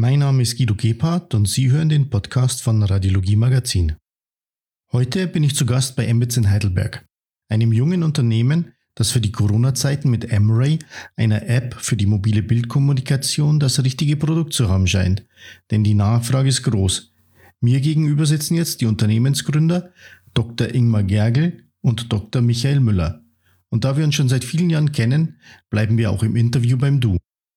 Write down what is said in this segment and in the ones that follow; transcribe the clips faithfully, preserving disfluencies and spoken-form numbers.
Mein Name ist Guido Gebhardt und Sie hören den Podcast von Radiologie Magazin. Heute bin ich zu Gast bei Embitz in Heidelberg, einem jungen Unternehmen, das für die Corona-Zeiten mit Emray, einer App für die mobile Bildkommunikation, das richtige Produkt zu haben scheint. Denn die Nachfrage ist groß. Mir gegenüber sitzen jetzt die Unternehmensgründer Doktor Ingmar Gergel und Doktor Michael Müller. Und da wir uns schon seit vielen Jahren kennen, bleiben wir auch im Interview beim Du.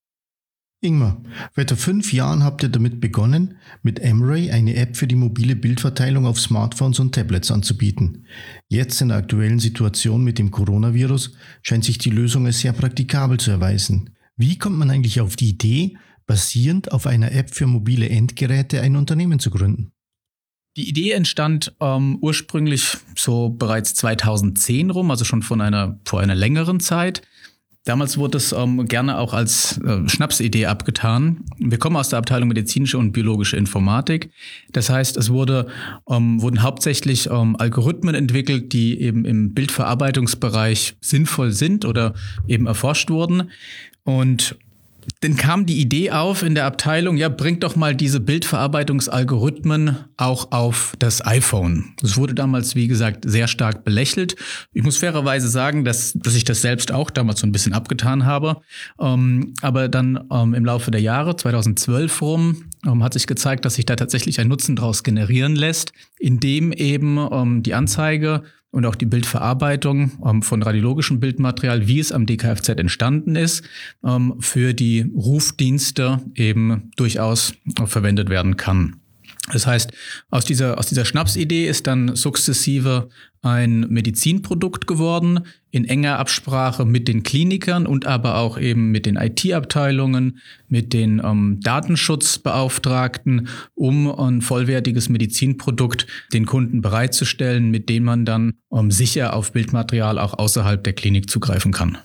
Ingmar, vor etwa fünf Jahren habt ihr damit begonnen, mit Emray eine App für die mobile Bildverteilung auf Smartphones und Tablets anzubieten. Jetzt in der aktuellen Situation mit dem Coronavirus scheint sich die Lösung als sehr praktikabel zu erweisen. Wie kommt man eigentlich auf die Idee, basierend auf einer App für mobile Endgeräte ein Unternehmen zu gründen? Die Idee entstand ähm, ursprünglich so bereits zweitausendzehn rum, also schon von einer, vor einer längeren Zeit. Damals wurde es ähm, gerne auch als äh, Schnapsidee abgetan. Wir kommen aus der Abteilung medizinische und biologische Informatik. Das heißt, es wurde, ähm, wurden hauptsächlich ähm, Algorithmen entwickelt, die eben im Bildverarbeitungsbereich sinnvoll sind oder eben erforscht wurden. Und dann kam die Idee auf in der Abteilung, ja, bringt doch mal diese Bildverarbeitungsalgorithmen auch auf das iPhone. Das wurde damals, wie gesagt, sehr stark belächelt. Ich muss fairerweise sagen, dass, dass ich das selbst auch damals so ein bisschen abgetan habe. Ähm, aber dann ähm, im Laufe der Jahre, zweitausendzwölf rum, ähm, hat sich gezeigt, dass sich da tatsächlich ein Nutzen daraus generieren lässt, indem eben ähm, die Anzeige und auch die Bildverarbeitung ähm, von radiologischem Bildmaterial, wie es am D K F Z entstanden ist, ähm, für die Rufdienste eben durchaus äh, verwendet werden kann. Das heißt, aus dieser, aus dieser Schnapsidee ist dann sukzessive ein Medizinprodukt geworden, in enger Absprache mit den Klinikern und aber auch eben mit den I T-Abteilungen, mit den ähm, Datenschutzbeauftragten, um ein vollwertiges Medizinprodukt den Kunden bereitzustellen, mit dem man dann ähm, sicher auf Bildmaterial auch außerhalb der Klinik zugreifen kann.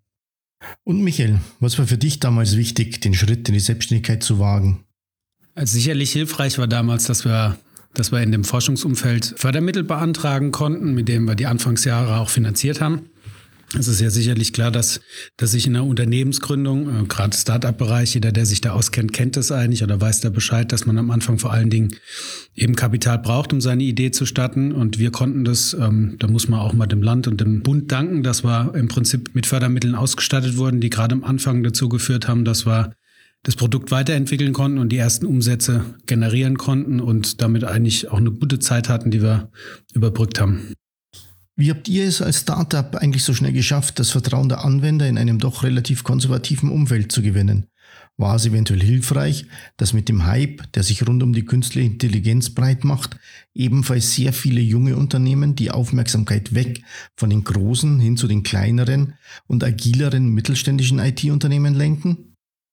Und Michael, was war für dich damals wichtig, den Schritt in die Selbstständigkeit zu wagen? Also sicherlich hilfreich war damals, dass wir, dass wir in dem Forschungsumfeld Fördermittel beantragen konnten, mit denen wir die Anfangsjahre auch finanziert haben. Es ist ja sicherlich klar, dass, dass sich in der Unternehmensgründung, äh, gerade Start-up-Bereich, jeder, der sich da auskennt, kennt das eigentlich oder weiß da Bescheid, dass man am Anfang vor allen Dingen eben Kapital braucht, um seine Idee zu starten. Und wir konnten das, ähm, da muss man auch mal dem Land und dem Bund danken, dass wir im Prinzip mit Fördermitteln ausgestattet wurden, die gerade am Anfang dazu geführt haben, dass wir das Produkt weiterentwickeln konnten und die ersten Umsätze generieren konnten und damit eigentlich auch eine gute Zeit hatten, die wir überbrückt haben. Wie habt ihr es als Startup eigentlich so schnell geschafft, das Vertrauen der Anwender in einem doch relativ konservativen Umfeld zu gewinnen? War es eventuell hilfreich, dass mit dem Hype, der sich rund um die künstliche Intelligenz breit macht, ebenfalls sehr viele junge Unternehmen die Aufmerksamkeit weg von den großen hin zu den kleineren und agileren mittelständischen I T-Unternehmen lenken?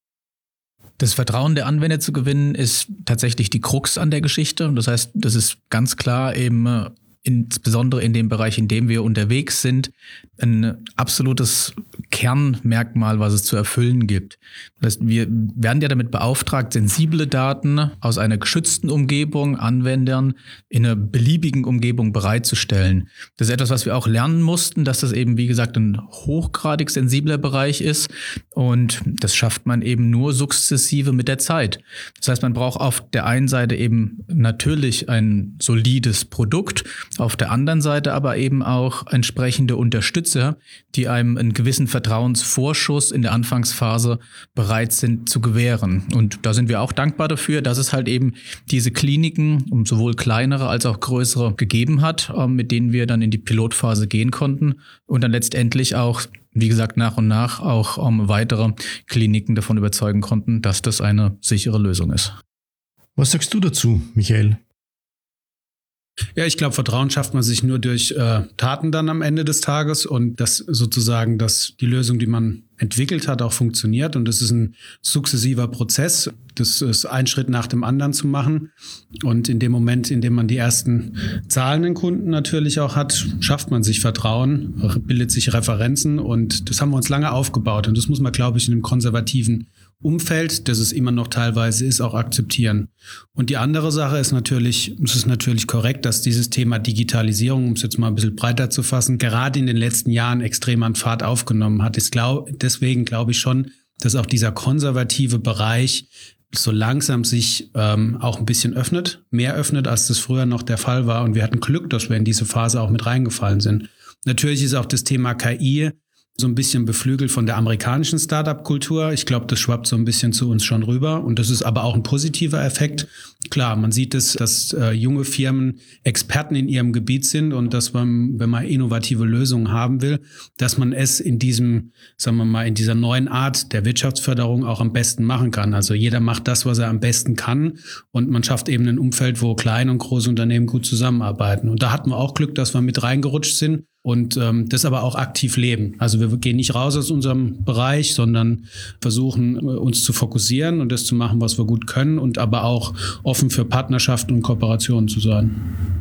Das Vertrauen der Anwender zu gewinnen ist tatsächlich die Krux an der Geschichte. Das heißt, das ist ganz klar eben insbesondere in dem Bereich, in dem wir unterwegs sind, ein absolutes Kernmerkmal, was es zu erfüllen gibt. Das heißt, wir werden ja damit beauftragt, sensible Daten aus einer geschützten Umgebung Anwendern in einer beliebigen Umgebung bereitzustellen. Das ist etwas, was wir auch lernen mussten, dass das eben, wie gesagt, ein hochgradig sensibler Bereich ist und das schafft man eben nur sukzessive mit der Zeit. Das heißt, man braucht auf der einen Seite eben natürlich ein solides Produkt, auf der anderen Seite aber eben auch entsprechende Unterstützer, die einem einen gewissen Vertrauensvorschuss in der Anfangsphase bereit sind zu gewähren. Und da sind wir auch dankbar dafür, dass es halt eben diese Kliniken, sowohl kleinere als auch größere, gegeben hat, mit denen wir dann in die Pilotphase gehen konnten und dann letztendlich auch, wie gesagt, nach und nach auch weitere Kliniken davon überzeugen konnten, dass das eine sichere Lösung ist. Was sagst du dazu, Michael? Ja, ich glaube, Vertrauen schafft man sich nur durch äh, Taten dann am Ende des Tages und dass sozusagen, dass die Lösung, die man entwickelt hat, auch funktioniert. Und das ist ein sukzessiver Prozess. Das ist ein Schritt nach dem anderen zu machen. Und in dem Moment, in dem man die ersten zahlenden Kunden natürlich auch hat, schafft man sich Vertrauen, bildet sich Referenzen. Und das haben wir uns lange aufgebaut. Und das muss man, glaube ich, in einem konservativen Umfeld, das es immer noch teilweise ist, auch akzeptieren. Und die andere Sache ist natürlich, es ist natürlich korrekt, dass dieses Thema Digitalisierung, um es jetzt mal ein bisschen breiter zu fassen, gerade in den letzten Jahren extrem an Fahrt aufgenommen hat. Ich glaub, deswegen glaube ich schon, dass auch dieser konservative Bereich so langsam sich ähm, auch ein bisschen öffnet, mehr öffnet, als das früher noch der Fall war. Und wir hatten Glück, dass wir in diese Phase auch mit reingefallen sind. Natürlich ist auch das Thema K I so ein bisschen beflügelt von der amerikanischen Startup-Kultur. Ich glaube, das schwappt so ein bisschen zu uns schon rüber. Und das ist aber auch ein positiver Effekt. Klar, man sieht es, dass äh, junge Firmen Experten in ihrem Gebiet sind und dass man, wenn man innovative Lösungen haben will, dass man es in diesem, sagen wir mal, in dieser neuen Art der Wirtschaftsförderung auch am besten machen kann. Also jeder macht das, was er am besten kann. Und man schafft eben ein Umfeld, wo kleine und große Unternehmen gut zusammenarbeiten. Und da hatten wir auch Glück, dass wir mit reingerutscht sind. Und ähm, das aber auch aktiv leben. Also wir gehen nicht raus aus unserem Bereich, sondern versuchen, uns zu fokussieren und das zu machen, was wir gut können und aber auch offen für Partnerschaften und Kooperationen zu sein.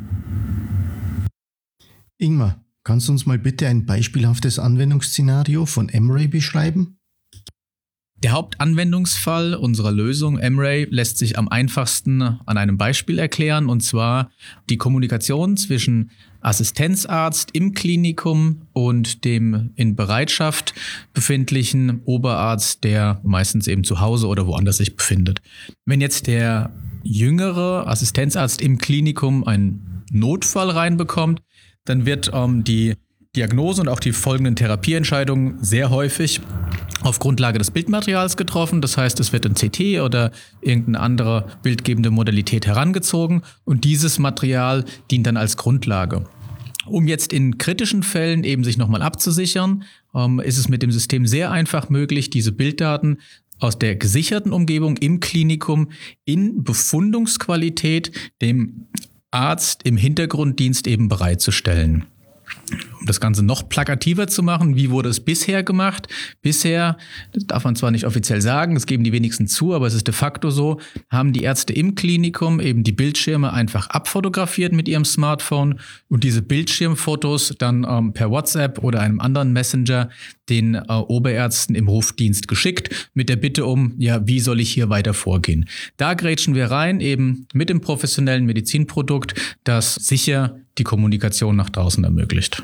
Ingmar, kannst du uns mal bitte ein beispielhaftes Anwendungsszenario von Emray beschreiben? Der Hauptanwendungsfall unserer Lösung Emray lässt sich am einfachsten an einem Beispiel erklären, und zwar die Kommunikation zwischen Assistenzarzt im Klinikum und dem in Bereitschaft befindlichen Oberarzt, der meistens eben zu Hause oder woanders sich befindet. Wenn jetzt der jüngere Assistenzarzt im Klinikum einen Notfall reinbekommt, dann wird ähm, die Diagnose und auch die folgenden Therapieentscheidungen sehr häufig auf Grundlage des Bildmaterials getroffen. Das heißt, es wird ein C T oder irgendeine andere bildgebende Modalität herangezogen und dieses Material dient dann als Grundlage. Um jetzt in kritischen Fällen eben sich nochmal abzusichern, ähm, ist es mit dem System sehr einfach möglich, diese Bilddaten aus der gesicherten Umgebung im Klinikum in Befundungsqualität dem Arzt im Hintergrunddienst eben bereitzustellen. Um das Ganze noch plakativer zu machen, wie wurde es bisher gemacht? Bisher, das darf man zwar nicht offiziell sagen, das geben die wenigsten zu, aber es ist de facto so, haben die Ärzte im Klinikum eben die Bildschirme einfach abfotografiert mit ihrem Smartphone und diese Bildschirmfotos dann ähm, per WhatsApp oder einem anderen Messenger den äh, Oberärzten im Rufdienst geschickt mit der Bitte um, ja, wie soll ich hier weiter vorgehen? Da grätschen wir rein eben mit dem professionellen Medizinprodukt, das sicher die Kommunikation nach draußen ermöglicht.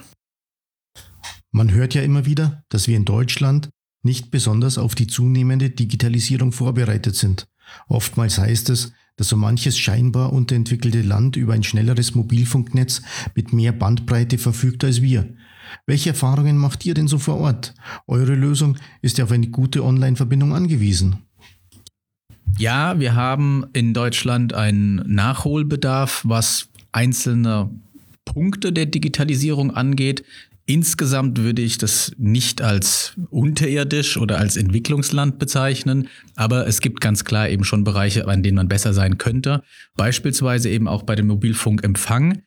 Man hört ja immer wieder, dass wir in Deutschland nicht besonders auf die zunehmende Digitalisierung vorbereitet sind. Oftmals heißt es, dass so manches scheinbar unterentwickelte Land über ein schnelleres Mobilfunknetz mit mehr Bandbreite verfügt als wir. Welche Erfahrungen macht ihr denn so vor Ort? Eure Lösung ist ja auf eine gute Online-Verbindung angewiesen. Ja, wir haben in Deutschland einen Nachholbedarf, was einzelne Punkte der Digitalisierung angeht. Insgesamt würde ich das nicht als unterirdisch oder als Entwicklungsland bezeichnen, aber es gibt ganz klar eben schon Bereiche, an denen man besser sein könnte. Beispielsweise eben auch bei dem Mobilfunkempfang.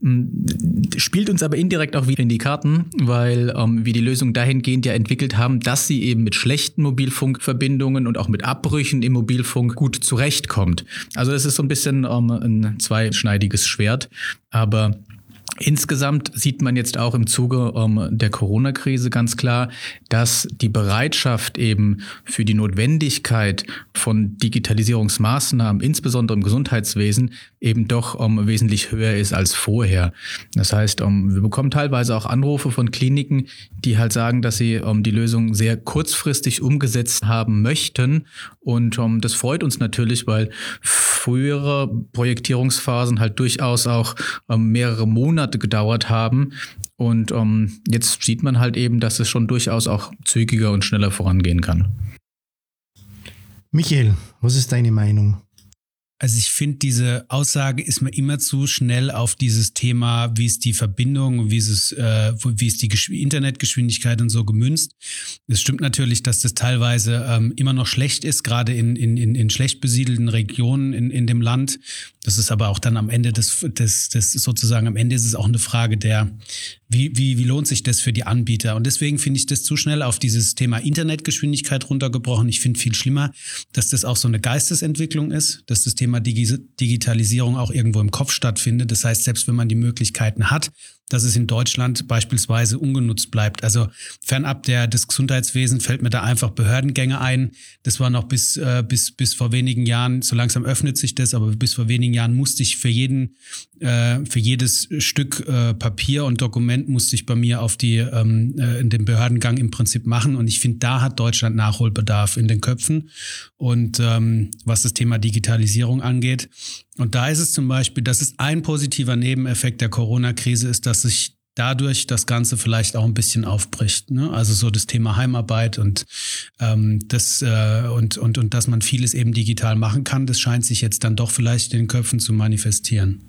Spielt uns aber indirekt auch wieder in die Karten, weil ähm, wir die Lösung dahingehend ja entwickelt haben, dass sie eben mit schlechten Mobilfunkverbindungen und auch mit Abbrüchen im Mobilfunk gut zurechtkommt. Also es ist so ein bisschen ähm, ein zweischneidiges Schwert, aber insgesamt sieht man jetzt auch im Zuge ähm, der Corona-Krise ganz klar, dass die Bereitschaft eben für die Notwendigkeit von Digitalisierungsmaßnahmen, insbesondere im Gesundheitswesen, eben doch ähm, wesentlich höher ist als vorher. Das heißt, ähm, wir bekommen teilweise auch Anrufe von Kliniken, die halt sagen, dass sie ähm, die Lösung sehr kurzfristig umgesetzt haben möchten. Und ähm, das freut uns natürlich, weil frühere Projektierungsphasen halt durchaus auch ähm, mehrere Monate gedauert haben. Und ähm, jetzt sieht man halt eben, dass es schon durchaus auch zügiger und schneller vorangehen kann. Michael, was ist deine Meinung? Also ich finde, diese Aussage ist mir immer zu schnell auf dieses Thema, wie ist die Verbindung, wie ist es, äh, wie ist die Gesch- Internetgeschwindigkeit und so gemünzt. Es stimmt natürlich, dass das teilweise ähm, immer noch schlecht ist, gerade in, in, in, in schlecht besiedelten Regionen in, in dem Land. Das ist aber auch dann am Ende des, des, des sozusagen am Ende ist es auch eine Frage der, wie, wie, wie lohnt sich das für die Anbieter? Und deswegen finde ich das zu schnell auf dieses Thema Internetgeschwindigkeit runtergebrochen. Ich finde viel schlimmer, dass das auch so eine Geistesentwicklung ist, dass das Thema Digi- Digitalisierung auch irgendwo im Kopf stattfindet. Das heißt, selbst wenn man die Möglichkeiten hat, dass es in Deutschland beispielsweise ungenutzt bleibt. Also fernab der, des Gesundheitswesens fällt mir da einfach Behördengänge ein. Das war noch bis, äh, bis, bis vor wenigen Jahren, so langsam öffnet sich das, aber bis vor wenigen Jahren musste ich für jeden, äh, für jedes Stück äh, Papier und Dokument musste ich bei mir auf die, ähm, äh, in den Behördengang im Prinzip machen. Und ich finde, da hat Deutschland Nachholbedarf in den Köpfen. Und ähm, was das Thema Digitalisierung angeht. Und da ist es zum Beispiel, das ist ein positiver Nebeneffekt der Corona-Krise, ist, dass sich dadurch das Ganze vielleicht auch ein bisschen aufbricht. Ne? Also so das Thema Heimarbeit und ähm, das äh, und, und, und dass man vieles eben digital machen kann, das scheint sich jetzt dann doch vielleicht in den Köpfen zu manifestieren.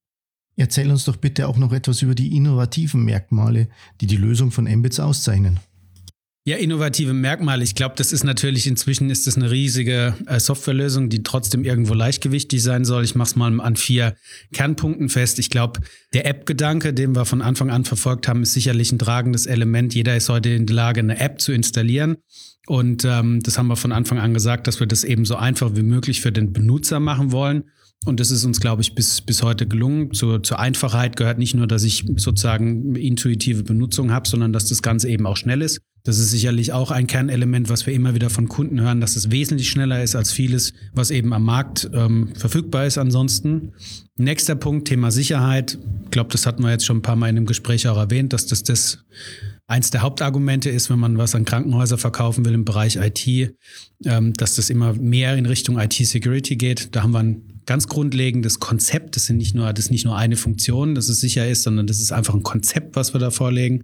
Erzähl uns doch bitte auch noch etwas über die innovativen Merkmale, die die Lösung von M-Bits auszeichnen. Ja, innovative Merkmale. Ich glaube, das ist natürlich inzwischen ist das eine riesige äh, Softwarelösung, die trotzdem irgendwo leichtgewichtig sein soll. Ich mache es mal an vier Kernpunkten fest. Ich glaube, der App-Gedanke, den wir von Anfang an verfolgt haben, ist sicherlich ein tragendes Element. Jeder ist heute in der Lage, eine App zu installieren. Und ähm, das haben wir von Anfang an gesagt, dass wir das eben so einfach wie möglich für den Benutzer machen wollen. Und das ist uns, glaube ich, bis, bis heute gelungen. Zur, zur Einfachheit gehört nicht nur, dass ich sozusagen intuitive Benutzung habe, sondern dass das Ganze eben auch schnell ist. Das ist sicherlich auch ein Kernelement, was wir immer wieder von Kunden hören, dass es wesentlich schneller ist als vieles, was eben am Markt ähm, verfügbar ist ansonsten. Nächster Punkt, Thema Sicherheit. Ich glaube, das hatten wir jetzt schon ein paar Mal in dem Gespräch auch erwähnt, dass das das eins der Hauptargumente ist, wenn man was an Krankenhäuser verkaufen will im Bereich I T, ähm, dass das immer mehr in Richtung I T-Security geht. Da haben wir ein ganz grundlegendes Konzept. Das sind nicht nur, das ist nicht nur eine Funktion, dass es sicher ist, sondern das ist einfach ein Konzept, was wir da vorlegen.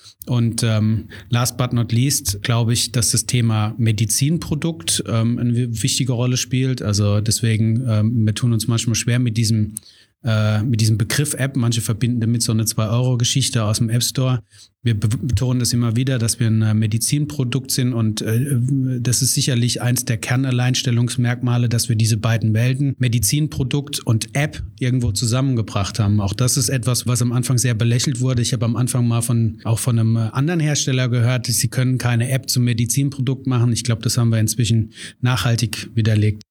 Und ähm, last but not least glaube ich, dass das Thema Medizinprodukt ähm, eine wichtige Rolle spielt. Also deswegen, ähm, wir tun uns manchmal schwer mit diesem äh, mit diesem Begriff App. Manche verbinden damit so eine zwei Euro Geschichte aus dem App Store. Wir betonen das immer wieder, dass wir ein Medizinprodukt sind und äh, das ist sicherlich eins der Kernalleinstellungsmerkmale, dass wir diese beiden Welten, Medizinprodukt und App, irgendwo zusammengebracht haben. Auch das ist etwas, was am Anfang sehr belächelt wurde. Ich habe am Anfang mal von auch von einem anderen Hersteller gehört, sie können keine App zum Medizinprodukt machen. Ich glaube, das haben wir inzwischen nachhaltig widerlegt.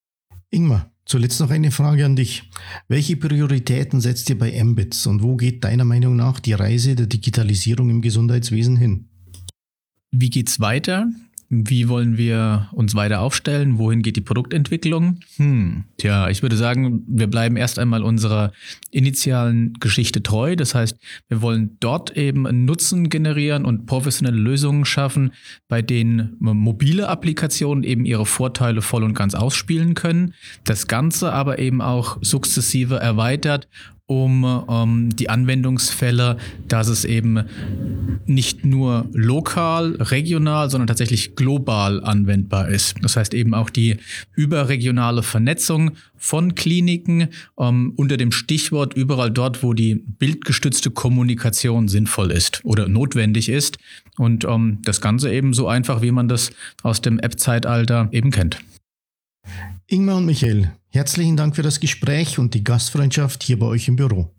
Ingmar, zuletzt noch eine Frage an dich. Welche Prioritäten setzt ihr bei M-Bits und wo geht deiner Meinung nach die Reise der Digitalisierung im Gesundheitswesen hin? Wie geht's weiter? Wie wollen wir uns weiter aufstellen? Wohin geht die Produktentwicklung? Hm, tja, ich würde sagen, wir bleiben erst einmal unserer initialen Geschichte treu. Das heißt, wir wollen dort eben einen Nutzen generieren und professionelle Lösungen schaffen, bei denen mobile Applikationen eben ihre Vorteile voll und ganz ausspielen können. Das Ganze aber eben auch sukzessive erweitert, um ähm, die Anwendungsfälle, dass es eben nicht nur lokal, regional, sondern tatsächlich global anwendbar ist. Das heißt eben auch die überregionale Vernetzung von Kliniken ähm, unter dem Stichwort überall dort, wo die bildgestützte Kommunikation sinnvoll ist oder notwendig ist. Und ähm, das Ganze eben so einfach, wie man das aus dem App-Zeitalter eben kennt. Ingmar und Michael, herzlichen Dank für das Gespräch und die Gastfreundschaft hier bei euch im Büro.